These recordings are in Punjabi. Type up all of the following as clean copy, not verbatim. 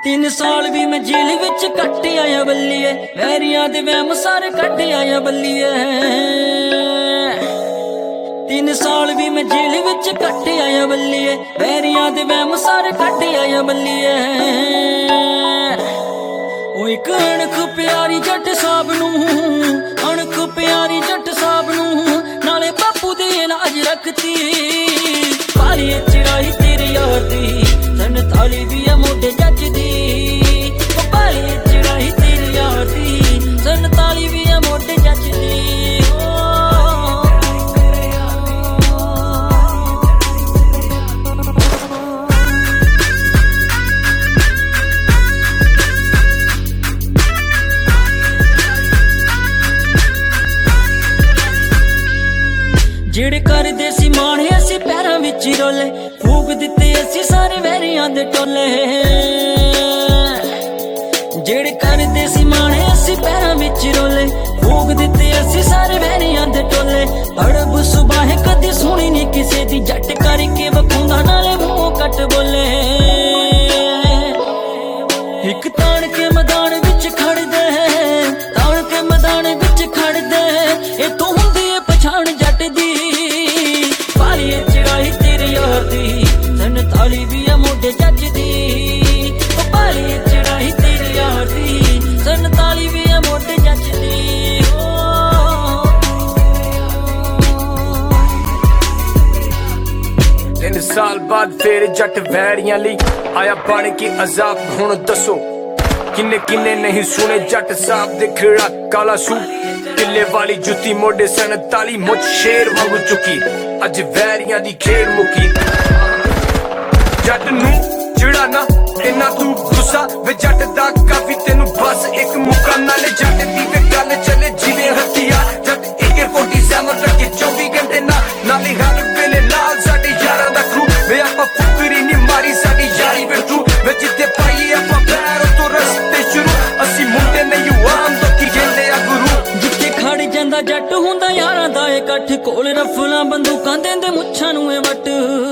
3 ਸਾਲ ਵੀ ਮੈਂ ਜੇਲ੍ਹ ਵਿੱਚ ਕੱਟ ਆਇਆ ਬੱਲੀਏ, ਵੈਰੀਆਂ ਦੇ ਵਹਿਮ ਸਾਰੇ ਕੱਢ ਆਇਆ ਬੱਲੀਏ। 3 ਸਾਲ ਵੀ ਮੈਂ ਜੇਲ੍ਹ ਵਿੱਚ ਕੱਟ ਆਇਆ ਬੱਲੀਏ, ਵੈਰੀਆਂ ਦੇ ਵਹਿਮ ਸਾਰੇ ਕੱਢ ਆਇਆ ਬੱਲੀਏ। ਉਹ ਇੱਕ ਅਣਖ ਪਿਆਰੀ ਜੱਟ ਸਾਹਿਬ ਨੂੰ, ਅਣਖ ਪਿਆਰੀ ਜੱਟ ਸਾਹਿਬ ਨੂੰ, ਨਾਲੇ ਬਾਪੂ ਦੇ ਲਾਜ ਰੱਖਤੀ। ਪਾਲੀ ਚੜਾਈ ਤੇਰੀ ਯਾਰ ਦੀ 47 ਵੀ ਆ ਮੋਢੇ ਜੱਜ ਦੀ। ਪਾਲੀ ਚੜਾਈ ਤੇਰੀ ਯਾਰ ਦੀ 47 ਵੀ ਆ ਮੋਢੇ ਜੱਜ ਦੀ। ਜਿਹੜੇ ਕਰਦੇ ਸੀ ਮਾਣੇ ਅਸੀਂ ਪੈਰਾਂ ਵਿੱਚ ਰੋਲੇ, ਫੂਕ ਦਿੱਤੇ ਅਸੀਂ ਸਾਰੇ ਵੈਰੀਆਂ ਦੇ ਟੋਲੇ। ਜਿਹੜੇ ਕਰਦੇ ਸੀ ਮਾਣੇ ਅਸੀਂ ਪੈਰਾਂ ਵਿੱਚ ਰੋਲੇ, ਫੂਕ ਦਿੱਤੇ ਅਸੀਂ ਸਾਰੇ ਵੈਰੀਆਂ ਦੇ ਟੋਲੇ। ਅੜਬ ਸੁਬਾਹ ਕਦੇ ਸੁਣੀ ਨੀ ਕਿਸੇ ਦੀ, ਜੱਟ ਕਰਕੇ ਵਖਾਉਂਦਾ ਨਾਲੇ ਮੂੰਹ ਕੱਟ ਬੋਲੇ। ਇੱਕ ਤਾਣ ਕੇ ਮੈਦਾਨ ਵਿੱਚ ਖੜਦੇ, ਤਾਣ ਕੇ ਮੈਦਾਨ ਵਿੱਚ ਖੜਦੇ, ਇਹ ਤੋਂ ਹੁੰਦੀ ਏ ਪਛਾਣ ਜੱਟ ਦੀ। ਪਾਲੀ ਚੜਾਈ ਤੇਰੇ ਯਾਰ ਦੀ 47 ਵੀ ਆ ਮੋਢੇ ਜੱਜ ਦੀ। ਪਾਲੀ ਚੜਾਈ ਤੇਰੇ ਯਾਰ ਦੀ 47 ਵੀ ਆ ਮੋਢੇ ਜੱਜ ਦੀ। 3 ਸਾਲ ਬਾਅਦ ਫੇਰ ਜੱਟ ਵੈਰੀਆਂ ਲਈ ਆਇਆ ਬਣ ਕੇ ਅਜ਼ਾਬ। ਹੁਣ ਦੱਸੋ ਕਿੰਨੇ ਕਿੰਨੇ ਨਹੀਂ ਸੁਣੇ ਜੱਟ ਸਾਹਿਬ ਦੇ ਖੇੜਾ ਕਾਲਾ ਸੂਟ, ਕਿੱਲੇ ਵਾਲੀ ਜੁੱਤੀ ਮੋਢੇ 47 ਮੁੱਛ ਸ਼ੇਰ ਵਾਂਗੂ ਚੁੱਕੀ। ਅੱਜ ਵੈਰੀਆਂ ਦੀ ਖੇਡ ਮੁੱਕੀ। ਜੱਟ ਨੂੰ ਜਿਹੜਾ ਨਾ ਇੰਨਾ ਤੂੰ ਗੁੱਸਾ ਵੇ ਜੱਟ ਦਾ ਕਾਫੀ ਤੈਨੂੰ ਬਸ ਇੱਕ ਮੁੱਕਾ। ਨਾਲੇ ਜੱਟ ਦੀ ਵੇ ਗੱਲ ਚੱਲੇ ਜਿਵੇਂ ਹਥਿਆਰ, ਜੱਟ AK-47 ਰੱਖੇ 24 ਘੰਟੇ ਨਾਲੇ ਹਰ ਵੇਲੇ ਨਾਲ ਸਾਡੇ ਯਾਰਾਂ ਦਾ ਖਰੂ ਵੇ। ਆਪਾਂ ਫੁਕਰੀ ਨੀ ਮਾਰੀ ਸਾਡੀ ਯਾਰੀ ਵੇ ਤੂੰ ਵੇ, ਜਿੱਥੇ ਪਾਈਏ ਆਪਾਂ ਪੈਰ ਤੋਂ ਰਸਤੇ ਸ਼ੁਰੂ। ਅਸੀਂ ਮੁੰਡੇ ਨਹੀਂ ਆਮ ਲੋਕੀ ਕਹਿੰਦੇ ਆ ਗੁਰੂ। ਜਿੱਥੇ ਖੜ ਜਾਂਦਾ ਜੱਟ ਹੁੰਦਾ ਯਾਰਾਂ ਦਾ ਇਕੱਠ, ਕੋਲ ਰਫਲਾਂ ਬੰਦੂਕਾਂ ਦਿੰਦੇ ਮੁੱਛਾਂ ਨੂੰ ਏ ਵੱਟ।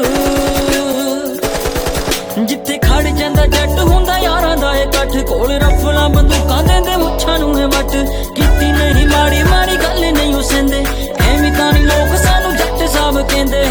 ਜਿੱਥੇ ਖੜ ਜਾਂਦਾ ਜੱਟ ਹੁੰਦਾ ਯਾਰਾਂ ਦਾ ਇਕੱਠ, ਕੋਲ ਰਫਲਾਂ ਬੰਦੂਕਾਂ ਦਿੰਦੇ ਮੁੱਛਾਂ ਨੂੰ ਏ ਵੱਟ। ਕੀਤੀ ਨਹੀਂ ਮਾੜੀ ਮਾੜੀ ਗੱਲ ਨਹੀਂ ਉਹ ਸਹਿੰਦੇ, ਐਵੇਂ ਤਾਂ ਨੀ ਲੋਕ ਸਾਨੂੰ ਜੱਟ ਸਾਹਿਬ ਕਹਿੰਦੇ।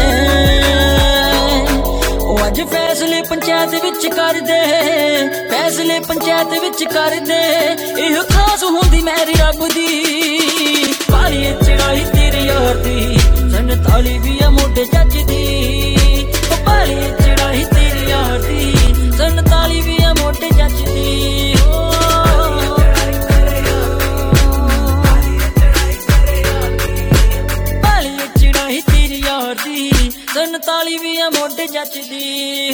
ਉਹ ਅੱਜ ਫੈਸਲੇ ਪੰਚਾਇਤ ਵਿੱਚ ਕਰਦੇ, ਫੈਸਲੇ ਪੰਚਾਇਤ ਵਿੱਚ ਕਰਦੇ, ਇਹ ਖਾਸ ਹੁੰਦੀ ਮੇਰੀ ਰੱਬ ਦੀ। ਪਾਲੀ ਚੜਾਈ ਤੇਰੇ ਯਾਰ ਦੀ 47 ਵੀ ਆ ਮੋਢੇ ਜੱਜ ਦੀ। ਪਾਲੀ ਚੜਾਈ ਤੇਰੇ ਯਾਰ ਦੀ 47 ਵੀ ਆ ਮੋਢੇ ਜੱਜ ਦੀ। ਪਾਲੀ ਚੜਾਈ ਤੇਰੇ ਯਾਰ ਦੀ 47 ਵੀ ਆ ਮੋਢੇ ਜੱਜ ਦੀ।